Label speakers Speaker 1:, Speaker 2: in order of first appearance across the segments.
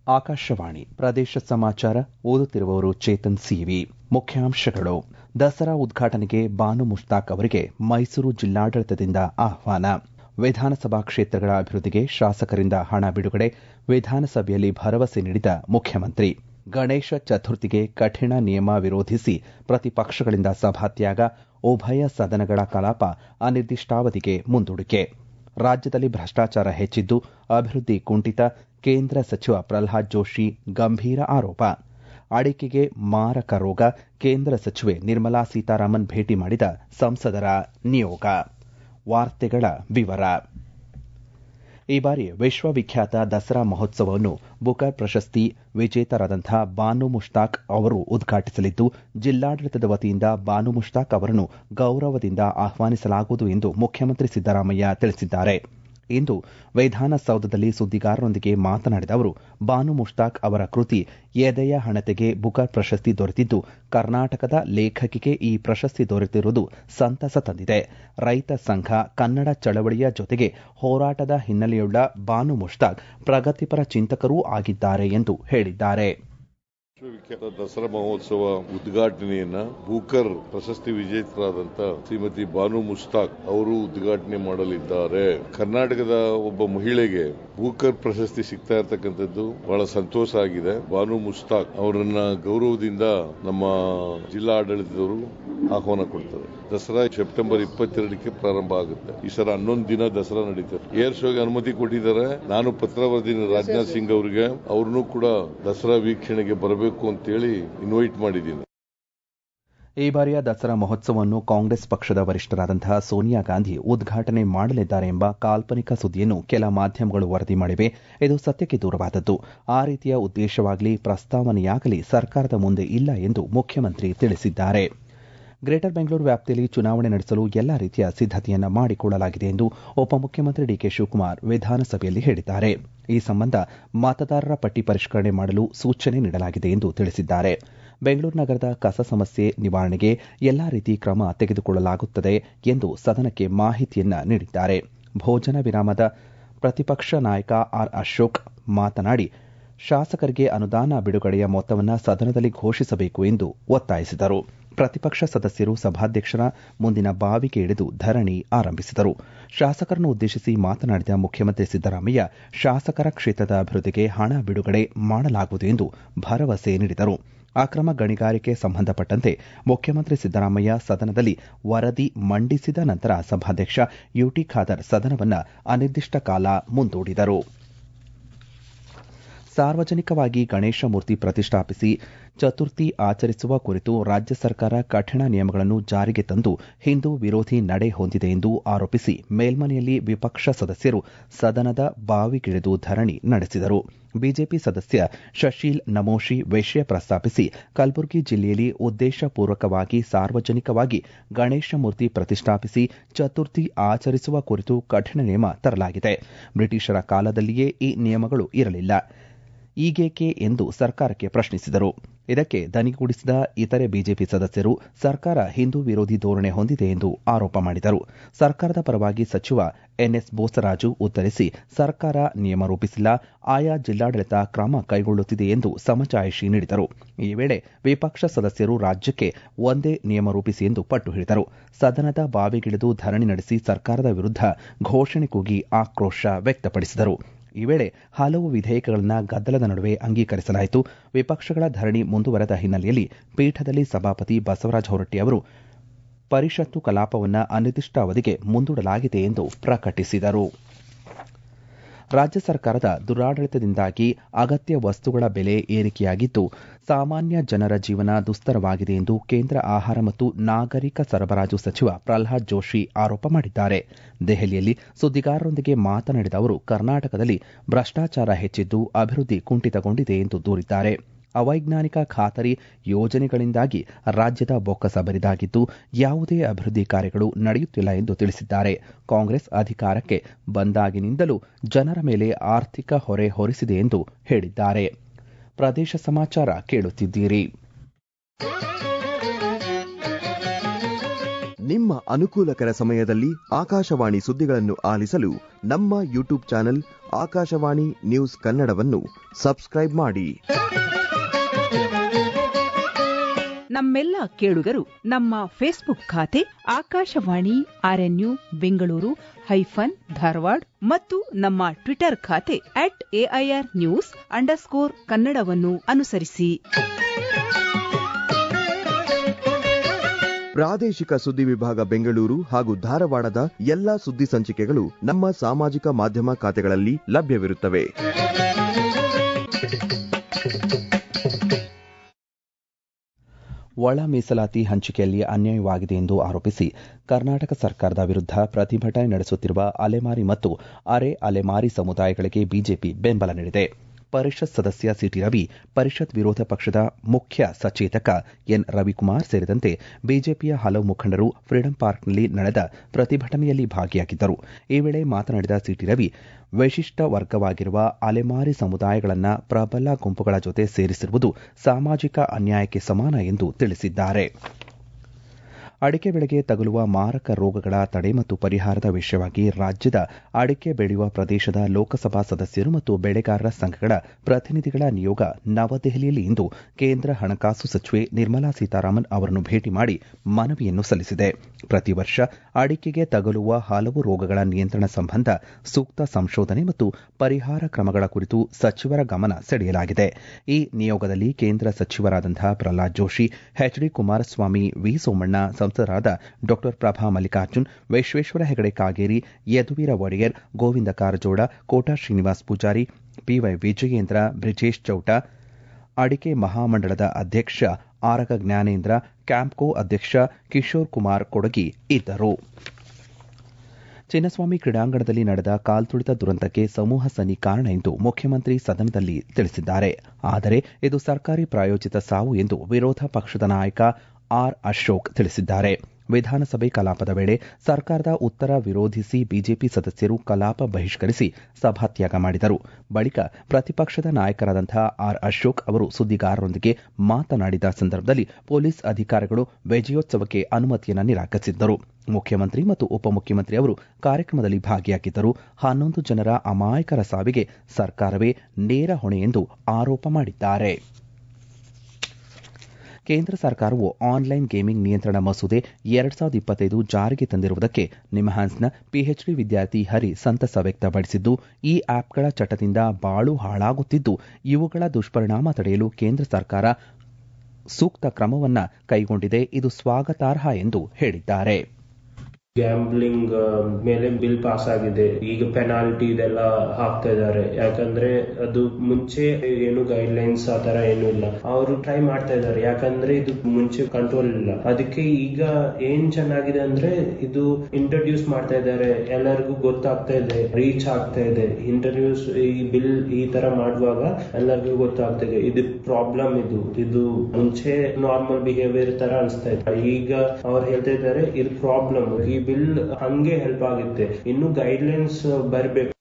Speaker 1: ಆಕಾಶವಾಣಿ ಪ್ರದೇಶ ಸಮಾಚಾರ ಓದುತ್ತಿರುವವರು ಚೇತನ್ ಸಿವಿ. ಮುಖ್ಯಾಂಶಗಳು. ದಸರಾ ಉದ್ಘಾಟನೆಗೆ ಬಾನು ಮುಷ್ತಾಕ್ ಅವರಿಗೆ ಮೈಸೂರು ಜಿಲ್ಲಾಡಳಿತದಿಂದ ಆಹ್ವಾನ. ವಿಧಾನಸಭಾ ಕ್ಷೇತ್ರಗಳ ಅಭಿವೃದ್ಧಿಗೆ ಶಾಸಕರಿಂದ ಹಣ ಬಿಡುಗಡೆ, ವಿಧಾನಸಭೆಯಲ್ಲಿ ಭರವಸೆ ನೀಡಿದ ಮುಖ್ಯಮಂತ್ರಿ. ಗಣೇಶ ಚತುರ್ಥಿಗೆ ಕಠಿಣ ನಿಯಮ ವಿರೋಧಿಸಿ ಪ್ರತಿಪಕ್ಷಗಳಿಂದ ಸಭಾತ್ಯಾಗ, ಉಭಯ ಸದನಗಳ ಕಲಾಪ ಅನಿರ್ದಿಷ್ಟಾವಧಿಗೆ ಮುಂದೂಡಿಕೆ. ರಾಜ್ಯದಲ್ಲಿ ಭ್ರಷ್ಟಾಚಾರ ಹೆಚ್ಚಿದ್ದು, ಅಭಿವೃದ್ಧಿ ಕುಂಠಿತ, ಕೇಂದ್ರ ಸಚಿವ ಪ್ರಲ್ಹಾದ್ ಜೋಶಿ ಗಂಭೀರ ಆರೋಪ. ಅಡಿಕೆಗೆ ಮಾರಕ ರೋಗ, ಕೇಂದ್ರ ಸಚಿವೆ ನಿರ್ಮಲಾ ಸೀತಾರಾಮನ್ ಭೇಟಿ ಮಾಡಿದ ಸಂಸದರ ನಿಯೋಗ. ವಾರ್ತೆಗಳ ವಿವರ. ಈ ಬಾರಿ ವಿಶ್ವವಿಖ್ಯಾತ ದಸರಾ ಮಹೋತ್ಸವವನ್ನು ಬುಕರ್ ಪ್ರಶಸ್ತಿ ವಿಜೇತರಾದಂಥ ಬಾನು ಮುಷ್ತಾಕ್ ಅವರು ಉದ್ಘಾಟಿಸಲಿದ್ದು, ಜಿಲ್ಲಾಡಳಿತದ ವತಿಯಿಂದ ಬಾನು ಮುಷ್ತಾಕ್ ಅವರನ್ನು ಗೌರವದಿಂದ ಆಹ್ವಾನಿಸಲಾಗುವುದು ಎಂದು ಮುಖ್ಯಮಂತ್ರಿ ಸಿದ್ದರಾಮಯ್ಯ ತಿಳಿಸಿದ್ದಾರೆ. ಇಂದು ವಿಧಾನಸೌಧದಲ್ಲಿ ಸುದ್ದಿಗಾರರೊಂದಿಗೆ ಮಾತನಾಡಿದ ಅವರು, ಬಾನು ಮುಷ್ತಾಕ್ ಅವರ ಕೃತಿ ಎದೆಯ ಹಣತೆಗೆ ಬುಕರ್ ಪ್ರಶಸ್ತಿ ದೊರೆತಿದ್ದು, ಕರ್ನಾಟಕದ ಲೇಖಕಿಗೆ ಈ ಪ್ರಶಸ್ತಿ ದೊರೆತಿರುವುದು ಸಂತಸ ತಂದಿದೆ. ರೈತ ಸಂಘ, ಕನ್ನಡ ಚಳವಳಿಯ ಜೊತೆಗೆ ಹೋರಾಟದ ಹಿನ್ನೆಲೆಯುಳ್ಳ ಬಾನು ಮುಷ್ತಾಕ್ ಪ್ರಗತಿಪರ ಚಿಂತಕರೂ ಆಗಿದ್ದಾರೆ ಎಂದು ಹೇಳಿದ್ದಾರೆ.
Speaker 2: ವಿಶ್ವವಿಖ್ಯಾತ ದಸರಾ ಮಹೋತ್ಸವ ಉದ್ಘಾಟನೆಯನ್ನ ಬೂಕರ್ ಪ್ರಶಸ್ತಿ ವಿಜೇತರಾದಂತ ಶ್ರೀಮತಿ ಬಾನು ಮುಷ್ತಾಕ್ ಅವರು ಉದ್ಘಾಟನೆ ಮಾಡಲಿದ್ದಾರೆ. ಕರ್ನಾಟಕದ ಒಬ್ಬ ಮಹಿಳೆಗೆ ಬೂಕರ್ ಪ್ರಶಸ್ತಿ ಸಿಗ್ತಾ ಇರತಕ್ಕಂಥದ್ದು ಬಹಳ ಸಂತೋಷ ಆಗಿದೆ. ಬಾನು ಮುಷ್ತಾಕ್ ಅವರನ್ನ ಗೌರವದಿಂದ ನಮ್ಮ ಜಿಲ್ಲಾ ಆಡಳಿತದವರು ಆಹ್ವಾನ ಕೊಡ್ತಾರೆ. ದಸರಾ ಸೆಪ್ಟೆಂಬರ್ 22ಕ್ಕೆ ಪ್ರಾರಂಭ ಆಗುತ್ತೆ. ಈ ಸಲ 11 ದಿನ ದಸರಾ ನಡೀತಾರೆ. ಏರ್ ಶೋಗೆ ಅನುಮತಿ ಕೊಟ್ಟಿದ್ದಾರೆ. ನಾನು ಪತ್ರ ಬರೆದಿನಿ ರಾಜನಾಥ್ ಸಿಂಗ್ ಅವರಿಗೆ, ಅವ್ರನ್ನೂ ಕೂಡ ದಸರಾ ವೀಕ್ಷಣೆಗೆ ಬರಬೇಕು ಅಂತೇಳಿ ಇನ್ವೈಟ್ ಮಾಡಿದ್ದೀನಿ.
Speaker 1: ಈ ಬಾರಿಯ ದಸರಾ ಮಹೋತ್ಸವವನ್ನು ಕಾಂಗ್ರೆಸ್ ಪಕ್ಷದ ವರಿಷ್ಠರಾದಂತಹ ಸೋನಿಯಾ ಗಾಂಧಿ ಉದ್ಘಾಟನೆ ಮಾಡಲಿದ್ದಾರೆ ಎಂಬ ಕಾಲ್ಪನಿಕ ಸುದ್ದಿಯನ್ನು ಕೆಲ ಮಾಧ್ಯಮಗಳು ವರದಿ ಮಾಡಿವೆ. ಇದು ಸತ್ಯಕ್ಕೆ ದೂರವಾದದ್ದು. ಆ ರೀತಿಯ ಉದ್ದೇಶವಾಗಲಿ ಪ್ರಸ್ತಾವನೆಯಾಗಲಿ ಸರ್ಕಾರದ ಮುಂದೆ ಇಲ್ಲ ಎಂದು ಮುಖ್ಯಮಂತ್ರಿ ತಿಳಿಸಿದ್ದಾರೆ. ಗ್ರೇಟರ್ ಬೆಂಗಳೂರು ವ್ಯಾಪ್ತಿಯಲ್ಲಿ ಚುನಾವಣೆ ನಡೆಸಲು ಎಲ್ಲಾ ರೀತಿಯ ಸಿದ್ದತೆಯನ್ನ ಮಾಡಿಕೊಳ್ಳಲಾಗಿದೆ ಎಂದು ಉಪಮುಖ್ಯಮಂತ್ರಿ ಡಿಕೆ ಶಿವಕುಮಾರ್ ವಿಧಾನಸಭೆಯಲ್ಲಿ ಹೇಳಿದ್ದಾರೆ. ಈ ಸಂಬಂಧ ಮತದಾರರ ಪಟ್ಟಿ ಪರಿಷ್ಕರಣೆ ಮಾಡಲು ಸೂಚನೆ ನೀಡಲಾಗಿದೆ ಎಂದು ತಿಳಿಸಿದ್ದಾರೆ. ಬೆಂಗಳೂರು ನಗರದ ಕಸ ಸಮಸ್ಯೆ ನಿವಾರಣೆಗೆ ಎಲ್ಲಾ ರೀತಿ ಕ್ರಮ ತೆಗೆದುಕೊಳ್ಳಲಾಗುತ್ತದೆ ಎಂದು ಸದನಕ್ಕೆ ಮಾಹಿತಿಯನ್ನ ನೀಡಿದ್ದಾರೆ. ಭೋಜನ ವಿರಾಮದ ಪ್ರತಿಪಕ್ಷ ನಾಯಕ ಆರ್ ಅಶೋಕ್ ಮಾತನಾಡಿ, ಶಾಸಕರಿಗೆ ಅನುದಾನ ಬಿಡುಗಡೆಯ ಮೊತ್ತವನ್ನು ಸದನದಲ್ಲಿ ಘೋಷಿಸಬೇಕು ಎಂದು ಒತ್ತಾಯಿಸಿದರು. ಪ್ರತಿಪಕ್ಷ ಸದಸ್ಯರು ಸಭಾಧ್ಯಕ್ಷರ ಮುಂದಿನ ಬಾವಿಗೆ ಇಳಿದು ಧರಣಿ ಆರಂಭಿಸಿದರು. ಶಾಸಕರನ್ನು ಉದ್ದೇಶಿಸಿ ಮಾತನಾಡಿದ ಮುಖ್ಯಮಂತ್ರಿ ಸಿದ್ದರಾಮಯ್ಯ, ಶಾಸಕರ ಕ್ಷೇತ್ರದ ಅಭಿವೃದ್ಧಿಗೆ ಹಣ ಬಿಡುಗಡೆ ಮಾಡಲಾಗುವುದು ಎಂದು ಭರವಸೆ ನೀಡಿದರು. ಅಕ್ರಮ ಗಣಿಗಾರಿಕೆ ಸಂಬಂಧಪಟ್ಟಂತೆ ಮುಖ್ಯಮಂತ್ರಿ ಸಿದ್ದರಾಮಯ್ಯ ಸದನದಲ್ಲಿ ವರದಿ ಮಂಡಿಸಿದ ನಂತರ ಸಭಾಧ್ಯಕ್ಷ ಯುಟಿ ಖಾದರ್ ಸದನವನ್ನು ಅನಿರ್ದಿಷ್ಟ ಕಾಲ ಮುಂದೂಡಿದರು. ಸಾರ್ವಜನಿಕವಾಗಿ ಗಣೇಶ ಮೂರ್ತಿ ಪ್ರತಿಷ್ಠಾಪಿಸಿ ಚತುರ್ಥಿ ಆಚರಿಸುವ ಕುರಿತು ರಾಜ್ಯ ಸರ್ಕಾರ ಕಠಿಣ ನಿಯಮಗಳನ್ನು ಜಾರಿಗೆ ತಂದು ಹಿಂದೂ ವಿರೋಧಿ ನಡೆ ಹೊಂದಿದೆ ಎಂದು ಆರೋಪಿಸಿ ಮೇಲ್ಮನೆಯಲ್ಲಿ ವಿಪಕ್ಷ ಸದಸ್ಯರು ಸದನದ ಬಾವಿಗಿಳಿದು ಧರಣಿ ನಡೆಸಿದರು. ಬಿಜೆಪಿ ಸದಸ್ಯ ಶಶೀಲ್ ನಮೋಶಿ ವಿಷಯ ಪ್ರಸ್ತಾಪಿಸಿ, ಕಲಬುರಗಿ ಜಿಲ್ಲೆಯಲ್ಲಿ ಉದ್ದೇಶಪೂರ್ವಕವಾಗಿ ಸಾರ್ವಜನಿಕವಾಗಿ ಗಣೇಶ ಮೂರ್ತಿ ಪ್ರತಿಷ್ಠಾಪಿಸಿ ಚತುರ್ಥಿ ಆಚರಿಸುವ ಕುರಿತು ಕಠಿಣ ನಿಯಮ ತರಲಾಗಿದೆ. ಬ್ರಿಟಿಷರ ಕಾಲದಲ್ಲಿಯೇ ಈ ನಿಯಮಗಳು ಇರಲಿಲ್ಲ, ಈಗೇಕೆ ಎಂದು ಸರ್ಕಾರಕ್ಕೆ ಪ್ರಶ್ನಿಸಿದರು. ಇದಕ್ಕೆ ದನಿಗೂಡಿಸಿದ ಇತರೆ ಬಿಜೆಪಿ ಸದಸ್ಯರು ಸರ್ಕಾರ ಹಿಂದೂ ವಿರೋಧಿ ಧೋರಣೆ ಹೊಂದಿದೆ ಎಂದು ಆರೋಪ ಮಾಡಿದರು. ಸರ್ಕಾರದ ಪರವಾಗಿ ಸಚಿವ ಎನ್ಎಸ್ ಬೋಸರಾಜು ಉತ್ತರಿಸಿ, ಸರ್ಕಾರ ನಿಯಮ ರೂಪಿಸಿಲ್ಲ, ಆಯಾ ಜಿಲ್ಲಾಡಳಿತ ಕ್ರಮ ಕೈಗೊಳ್ಳುತ್ತಿದೆ ಎಂದು ಸಮಜಾಯಿಷಿ ನೀಡಿದರು. ಈ ವೇಳೆ ವಿಪಕ್ಷ ಸದಸ್ಯರು ರಾಜ್ಯಕ್ಕೆ ಒಂದೇ ನಿಯಮ ರೂಪಿಸಿ ಎಂದು ಪಟ್ಟು ಹಿಡಿದರು. ಸದನದ ಬಾವಿಗಿಳಿದು ಧರಣಿ ನಡೆಸಿ ಸರ್ಕಾರದ ವಿರುದ್ಧ ಘೋಷಣೆ ಕೂಗಿ ಆಕ್ರೋಶ ವ್ಯಕ್ತಪಡಿಸಿದರು. ಈ ವೇಳೆ ಹಲವು ವಿಧೇಯಕಗಳನ್ನು ಗದ್ದಲದ ನಡುವೆ ಅಂಗೀಕರಿಸಲಾಯಿತು. ವಿಪಕ್ಷಗಳ ಧರಣಿ ಮುಂದುವರೆದ ಹಿನ್ನೆಲೆಯಲ್ಲಿ ಪೀಠದಲ್ಲಿ ಸಭಾಪತಿ ಬಸವರಾಜ ಹೊರಟ್ಟಿ ಅವರು ಪರಿಷತ್ತು ಕಲಾಪವನ್ನು ಅನಿರ್ದಿಷ್ಟಾವಧಿಗೆ ಮುಂದೂಡಲಾಗಿದೆ ಎಂದು ಪ್ರಕಟಿಸಿದರು. ರಾಜ್ಯ ಸರ್ಕಾರದ ದುರಾಡಳಿತದಿಂದಾಗಿ ಅಗತ್ಯ ವಸ್ತುಗಳ ಬೆಲೆ ಏರಿಕೆಯಾಗಿದ್ದು, ಸಾಮಾನ್ಯ ಜನರ ಜೀವನ ದುಸ್ತರವಾಗಿದೆ ಎಂದು ಕೇಂದ್ರ ಆಹಾರ ಮತ್ತು ನಾಗರಿಕ ಸರಬರಾಜು ಸಚಿವ ಪ್ರಲ್ಹಾದ್ ಜೋಶಿ ಆರೋಪ ಮಾಡಿದ್ದಾರೆ. ದೆಹಲಿಯಲ್ಲಿ ಸುದ್ದಿಗಾರರೊಂದಿಗೆ ಮಾತನಾಡಿದ ಅವರು, ಕರ್ನಾಟಕದಲ್ಲಿ ಭ್ರಷ್ಟಾಚಾರ ಹೆಚ್ಚಿದ್ದು, ಅಭಿವೃದ್ಧಿ ಕುಂಠಿತಗೊಂಡಿದೆ ಎಂದು ದೂರಿದ್ದಾರೆ. ಅವೈಜ್ಞಾನಿಕ ಖಾತರಿ ಯೋಜನೆಗಳಿಂದಾಗಿ ರಾಜ್ಯದ ಬೊಕ್ಕಸ ಬರಿದಾಗಿದ್ದು, ಯಾವುದೇ ಅಭಿವೃದ್ಧಿ ಕಾರ್ಯಗಳು ನಡೆಯುತ್ತಿಲ್ಲ ಎಂದು ತಿಳಿಸಿದ್ದಾರೆ. ಕಾಂಗ್ರೆಸ್ ಅಧಿಕಾರಕ್ಕೆ ಬಂದಾಗಿನಿಂದಲೂ ಜನರ ಮೇಲೆ ಆರ್ಥಿಕ ಹೊರೆ ಹೊರಿಸಿದೆ ಎಂದು ಹೇಳಿದ್ದಾರೆ. ಪ್ರದೇಶ ಸಮಾಚಾರ ಕೇಳುತ್ತಿದ್ದೀರಿ.
Speaker 3: ನಿಮ್ಮ ಅನುಕೂಲಕರ ಸಮಯದಲ್ಲಿ ಆಕಾಶವಾಣಿ ಸುದ್ದಿಗಳನ್ನು ಆಲಿಸಲು ನಮ್ಮ ಯೂಟ್ಯೂಬ್ ಚಾನೆಲ್ ಆಕಾಶವಾಣಿ ನ್ಯೂಸ್ ಕನ್ನಡವನ್ನು ಸಬ್ಸ್ಕ್ರೈಬ್ ಮಾಡಿ.
Speaker 4: ನಮ್ಮೆಲ್ಲ ಕೇಳುಗರು ನಮ್ಮ ಫೇಸ್ಬುಕ್ ಖಾತೆ ಆಕಾಶವಾಣಿ ಆರ್ಎನ್ಯು ಬೆಂಗಳೂರು ಧಾರವಾಡ ಮತ್ತು ನಮ್ಮ ಟ್ವಿಟರ್ ಖಾತೆ @AIRnews_ಕನ್ನಡವನ್ನು ಅನುಸರಿಸಿ.
Speaker 3: ಪ್ರಾದೇಶಿಕ ಸುದ್ದಿ ವಿಭಾಗ ಬೆಂಗಳೂರು ಹಾಗೂ ಧಾರವಾಡದ ಎಲ್ಲಾ ಸುದ್ದಿ ಸಂಚಿಕೆಗಳು ನಮ್ಮ ಸಾಮಾಜಿಕ ಮಾಧ್ಯಮ ಖಾತೆಗಳಲ್ಲಿ ಲಭ್ಯವಿರುತ್ತವೆ.
Speaker 1: ಒಳ ಮೀಸಲಾತಿ ಹಂಚಿಕೆಯಲ್ಲಿ ಅನ್ಯಾಯವಾಗಿದೆ ಎಂದು ಆರೋಪಿಸಿ ಕರ್ನಾಟಕ ಸರ್ಕಾರದ ವಿರುದ್ಧ ಪ್ರತಿಭಟನೆ ನಡೆಸುತ್ತಿರುವ ಅಲೆಮಾರಿ ಮತ್ತು ಅರೆ ಅಲೆಮಾರಿ ಸಮುದಾಯಗಳಿಗೆ ಬಿಜೆಪಿ ಬೆಂಬಲ ನೀಡಿದೆ. ಪರಿಷತ್ ಸದಸ್ಯ ಸಿಟಿ ರವಿ, ಪರಿಷತ್ ವಿರೋಧ ಪಕ್ಷದ ಮುಖ್ಯ ಸಚೇತಕ ಎನ್ ರವಿಕುಮಾರ್ ಸೇರಿದಂತೆ ಬಿಜೆಪಿಯ ಹಲವು ಮುಖಂಡರು ಫ್ರೀಡಂ ಪಾರ್ಕ್ನಲ್ಲಿ ನಡೆದ ಪ್ರತಿಭಟನೆಯಲ್ಲಿ ಭಾಗಿಯಾಗಿದ್ದರು. ಈ ವೇಳೆ ಮಾತನಾಡಿದ ಸಿಟಿ ರವಿ, ವಿಶಿಷ್ಟ ವರ್ಗವಾಗಿರುವ ಅಲೆಮಾರಿ ಸಮುದಾಯಗಳನ್ನು ಪ್ರಬಲ ಗುಂಪುಗಳ ಜೊತೆ ಸೇರಿಸಿರುವುದು ಸಾಮಾಜಿಕ ಅನ್ಯಾಯಕ್ಕೆ ಸಮಾನ ಎಂದು ತಿಳಿಸಿದ್ದಾರೆ. ಅಡಿಕೆ ಬೆಳೆಗೆ ತಗುಲುವ ಮಾರಕ ರೋಗಗಳ ತಡೆ ಮತ್ತು ಪರಿಹಾರದ ವಿಷಯವಾಗಿ ರಾಜ್ಯದ ಅಡಿಕೆ ಬೆಳೆಯುವ ಪ್ರದೇಶದ ಲೋಕಸಭಾ ಸದಸ್ಯರು ಮತ್ತು ಬೆಳೆಗಾರರ ಸಂಘಗಳ ಪ್ರತಿನಿಧಿಗಳ ನಿಯೋಗ ನವದೆಹಲಿಯಲ್ಲಿ ಇಂದು ಕೇಂದ್ರ ಹಣಕಾಸು ಸಚಿವೆ ನಿರ್ಮಲಾ ಸೀತಾರಾಮನ್ ಅವರನ್ನು ಭೇಟಿ ಮಾಡಿ ಮನವಿಯನ್ನು ಸಲ್ಲಿಸಿದೆ. ಪ್ರತಿ ವರ್ಷ ಅಡಿಕೆಗೆ ತಗುಲುವ ಹಲವು ರೋಗಗಳ ನಿಯಂತ್ರಣ ಸಂಬಂಧ ಸೂಕ್ತ ಸಂಶೋಧನೆ ಮತ್ತು ಪರಿಹಾರ ಕ್ರಮಗಳ ಕುರಿತು ಸಚಿವರ ಗಮನ ಸೆಳೆಯಲಾಗಿದೆ. ಈ ನಿಯೋಗದಲ್ಲಿ ಕೇಂದ್ರ ಸಚಿವರಾದಂತಹ ಪ್ರಹ್ಲಾದ್ ಜೋಶಿ, ಎಚ್ಡಿ ಕುಮಾರಸ್ವಾಮಿ, ವಿ ಸೋಮಣ್ಣ, ಸಂಸದರಾದ ಡಾ ಪ್ರಭಾ ಮಲ್ಲಿಕಾರ್ಜುನ್, ವಿಶ್ವೇಶ್ವರ ಹೆಗಡೆ ಕಾಗೇರಿ, ಯದುವೀರ ಒಡೆಯರ್, ಗೋವಿಂದ ಕಾರಜೋಳ, ಕೋಟಾ ಶ್ರೀನಿವಾಸ್ ಪೂಜಾರಿ, ಪಿವೈ ವಿಜಯೇಂದ್ರ, ಬ್ರಿಜೇಶ್ ಚೌಟ, ಅಡಿಕೆ ಮಹಾಮಂಡಳದ ಅಧ್ಯಕ್ಷ ಆರಗ ಜ್ಞಾನೇಂದ್ರ, ಕ್ಯಾಂಪ್ಕೋ ಅಧ್ಯಕ್ಷ ಕಿಶೋರ್ ಕುಮಾರ್ ಕೊಡಗಿ ಇದ್ದರು. ಚಿನ್ನಸ್ವಾಮಿ ಕ್ರೀಡಾಂಗಣದಲ್ಲಿ ನಡೆದ ಕಾಲ್ತುಳಿತ ದುರಂತಕ್ಕೆ ಸಮೂಹ ಸನ್ನಿ ಕಾರಣ ಎಂದು ಮುಖ್ಯಮಂತ್ರಿ ಸದನದಲ್ಲಿ ತಿಳಿಸಿದ್ದಾರೆ. ಆದರೆ ಇದು ಸರ್ಕಾರಿ ಪ್ರಾಯೋಜಿತ ಸಾವು ಎಂದು ವಿರೋಧ ಪಕ್ಷದ ನಾಯಕ ಆರ್ ಅಶೋಕ್ ತಿಳಿಸಿದ್ದಾರೆ. ವಿಧಾನಸಭೆ ಕಲಾಪದ ವೇಳೆ ಸರ್ಕಾರದ ಉತ್ತರ ವಿರೋಧಿಸಿ ಬಿಜೆಪಿ ಸದಸ್ಯರು ಕಲಾಪ ಬಹಿಷ್ಕರಿಸಿ ಸಭಾತ್ಯಾಗ ಮಾಡಿದರು. ಬಳಿಕ ಪ್ರತಿಪಕ್ಷದ ನಾಯಕರಾದಂತಹ ಆರ್ ಅಶೋಕ್ ಅವರು ಸುದ್ದಿಗಾರರೊಂದಿಗೆ ಮಾತನಾಡಿದ ಸಂದರ್ಭದಲ್ಲಿ ಪೊಲೀಸ್ ಅಧಿಕಾರಿಗಳು ವಿಜಯೋತ್ಸವಕ್ಕೆ ಅನುಮತಿಯನ್ನು ನಿರಾಕರಿಸಿದ್ದರು. ಮುಖ್ಯಮಂತ್ರಿ ಮತ್ತು ಉಪಮುಖ್ಯಮಂತ್ರಿ ಅವರು ಕಾರ್ಯಕ್ರಮದಲ್ಲಿ ಭಾಗಿಯಾಗಿದ್ದರು. 11 ಜನರ ಅಮಾಯಕರ ಸಾವಿಗೆ ಸರ್ಕಾರವೇ ನೇರ ಹೊಣೆ ಎಂದು ಆರೋಪ ಮಾಡಿದ್ದಾರೆ. ಕೇಂದ್ರ ಸರ್ಕಾರವು ಆನ್ಲೈನ್ ಗೇಮಿಂಗ್ ನಿಯಂತ್ರಣ ಮಸೂದೆ 2025 ಜಾರಿಗೆ ತಂದಿರುವುದಕ್ಕೆ ನಿಮ್ಹಾನ್ಸ್ನ ಪಿಎಚ್ಡಿ ವಿದ್ಯಾರ್ಥಿ ಹರಿ ಸಂತಸ ವ್ಯಕ್ತಪಡಿಸಿದ್ದು, ಈ ಆಪ್ಗಳ ಚಟದಿಂದ ಬಾಳು ಹಾಳಾಗುತ್ತಿದ್ದು, ಇವುಗಳ ದುಷ್ಪರಿಣಾಮ ತಡೆಯಲು ಕೇಂದ್ರ ಸರ್ಕಾರ ಸೂಕ್ತ ಕ್ರಮವನ್ನು ಕೈಗೊಂಡಿದೆ, ಇದು ಸ್ವಾಗತಾರ್ಹ ಎಂದು ಹೇಳಿದ್ದಾರೆ.
Speaker 5: ಗ್ಯಾಂಬ್ಲಿಂಗ್ ಮೇಲೆ ಬಿಲ್ ಪಾಸ್ ಆಗಿದೆ. ಈಗ ಪೆನಾಲ್ಟಿ ಇದೆಲ್ಲ ಹಾಕ್ತಾ ಇದ್ದಾರೆ. ಯಾಕಂದ್ರೆ ಅದು ಮುಂಚೆ ಏನು ಗೈಡ್ ಲೈನ್ಸ್ ಆ ತರ ಏನು ಇಲ್ಲ. ಅವರು ಟ್ರೈ ಮಾಡ್ತಾ ಇದ್ದಾರೆ. ಯಾಕಂದ್ರೆ ಇದು ಮುಂಚೆ ಕಂಟ್ರೋಲ್ ಇಲ್ಲ. ಅದಕ್ಕೆ ಈಗ ಏನ್ ಚೆನ್ನಾಗಿದೆ ಅಂದ್ರೆ ಇದು ಇಂಟ್ರೊಡ್ಯೂಸ್ ಮಾಡ್ತಾ ಇದ್ದಾರೆ. ಎಲ್ಲರಿಗೂ ಗೊತ್ತಾಗ್ತಾ ಇದೆ, ರೀಚ್ ಆಗ್ತಾ ಇದೆ. ಇಂಟ್ರೊಡ್ಯೂಸ್ ಈ ಬಿಲ್ ಈ ತರ ಮಾಡುವಾಗ ಎಲ್ಲರಿಗೂ ಗೊತ್ತಾಗ್ತಾ ಇದೆ ಇದು ಪ್ರಾಬ್ಲಮ್. ಇದು ಮುಂಚೆ ನಾರ್ಮಲ್ ಬಿಹೇವಿಯರ್ ತರ ಅನಿಸ್ತಾ ಇತ್ತು. ಈಗ ಅವ್ರು ಹೇಳ್ತಾ ಇದ್ದಾರೆ ಇದು ಪ್ರಾಬ್ಲಮ್. ಈ ಬಿಲ್ ಹಂಗೆ ಹೆಲ್ಪ್ ಆಗುತ್ತೆ. ಇನ್ನು ಗೈಡ್ಲೈನ್ಸ್ ಬರಬೇಕು.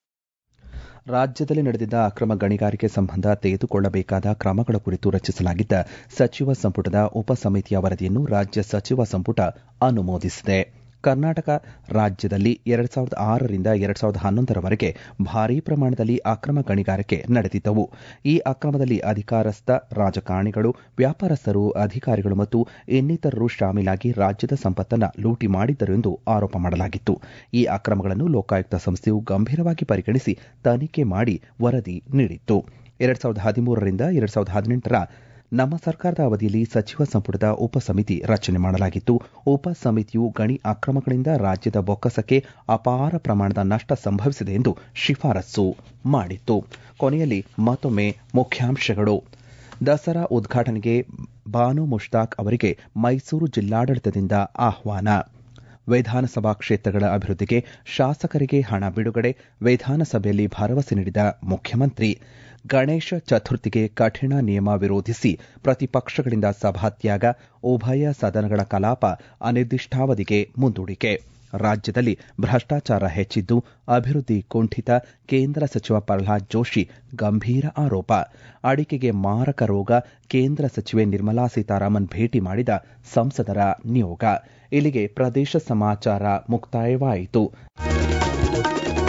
Speaker 1: ರಾಜ್ಯದಲ್ಲಿ ನಡೆದಿದ್ದ ಅಕ್ರಮ ಗಣಿಗಾರಿಕೆ ಸಂಬಂಧ ತೆಗೆದುಕೊಳ್ಳಬೇಕಾದ ಕ್ರಮಗಳ ಕುರಿತು ರಚಿಸಲಾಗಿದ್ದ ಸಚಿವ ಸಂಪುಟದ ಉಪಸಮಿತಿಯ ವರದಿಯನ್ನು ರಾಜ್ಯ ಸಚಿವ ಸಂಪುಟ ಅನುಮೋದಿಸಿದೆ. ಕರ್ನಾಟಕ ರಾಜ್ಯದಲ್ಲಿ 2006ರಿಂದ 2011ರವರೆಗೆ ಭಾರೀ ಪ್ರಮಾಣದಲ್ಲಿ ಅಕ್ರಮ ಗಣಿಗಾರಿಕೆ ನಡೆದಿದ್ದವು. ಈ ಅಕ್ರಮದಲ್ಲಿ ಅಧಿಕಾರಸ್ಥ ರಾಜಕಾರಣಿಗಳು, ವ್ಯಾಪಾರಸ್ಥರು, ಅಧಿಕಾರಿಗಳು ಮತ್ತು ಇನ್ನಿತರರು ಶಾಮೀಲಾಗಿ ರಾಜ್ಯದ ಸಂಪತ್ತನ್ನು ಲೂಟಿ ಮಾಡಿದ್ದರು ಎಂದು ಆರೋಪ ಮಾಡಲಾಗಿತ್ತು. ಈ ಅಕ್ರಮಗಳನ್ನು ಲೋಕಾಯುಕ್ತ ಸಂಸ್ಥೆಯು ಗಂಭೀರವಾಗಿ ಪರಿಗಣಿಸಿ ತನಿಖೆ ಮಾಡಿ ವರದಿ ನೀಡಿತ್ತು. 2013ರಿಂದ 2018ರ ನಮ್ಮ ಸರ್ಕಾರದ ಅವಧಿಯಲ್ಲಿ ಸಚಿವ ಸಂಪುಟದ ಉಪಸಮಿತಿ ರಚನೆ ಮಾಡಲಾಗಿತ್ತು. ಉಪಸಮಿತಿಯು ಗಣಿ ಅಕ್ರಮಗಳಿಂದ ರಾಜ್ಯದ ಬೊಕ್ಕಸಕ್ಕೆ ಅಪಾರ ಪ್ರಮಾಣದ ನಷ್ಟ ಸಂಭವಿಸಿದೆ ಎಂದು ಶಿಫಾರಸು ಮಾಡಿತ್ತು. ಕೊನೆಯಲ್ಲಿ ಮತ್ತೊಮ್ಮೆ ಮುಖ್ಯಾಂಶಗಳು. ದಸರಾ ಉದ್ಘಾಟನೆಗೆ ಬಾನು ಮುಷ್ತಾಕ್ ಅವರಿಗೆ ಮೈಸೂರು ಜಿಲ್ಲಾಡಳಿತದಿಂದ ಆಹ್ವಾನ. ವಿಧಾನಸಭಾ ಕ್ಷೇತ್ರಗಳ ಅಭಿವೃದ್ಧಿಗೆ ಶಾಸಕರಿಗೆ ಹಣ ಬಿಡುಗಡೆ, ವಿಧಾನಸಭೆಯಲ್ಲಿ ಭರವಸೆ ನೀಡಿದ ಮುಖ್ಯಮಂತ್ರಿ. ಗಣೇಶ ಚತುರ್ಥಿಗೆ ಕಠಿಣ ನಿಯಮ ವಿರೋಧಿಸಿ ಪ್ರತಿಪಕ್ಷಗಳಿಂದ ಸಭಾತ್ಯಾಗ, ಉಭಯ ಸದನಗಳ ಕಲಾಪ ಅನಿರ್ದಿಷ್ಟಾವಧಿಗೆ ಮುಂದೂಡಿಕೆ. ರಾಜ್ಯದಲ್ಲಿ ಭ್ರಷ್ಟಾಚಾರ ಹೆಚ್ಚಿದ್ದು, ಅಭಿವೃದ್ಧಿ ಕುಂಠಿತ, ಕೇಂದ್ರ ಸಚಿವ ಪ್ರಹ್ಲಾದ್ ಜೋಶಿ ಗಂಭೀರ ಆರೋಪ. ಅಡಿಕೆಗೆ ಮಾರಕ ರೋಗ, ಕೇಂದ್ರ ಸಚಿವೆ ನಿರ್ಮಲಾ ಸೀತಾರಾಮನ್ ಭೇಟಿ ಮಾಡಿದ ಸಂಸದರ ನಿಯೋಗ. ಇಲ್ಲಿಗೆ ಪ್ರದೇಶ ಸಮಾಚಾರ ಮುಕ್ತಾಯವಾಯಿತು.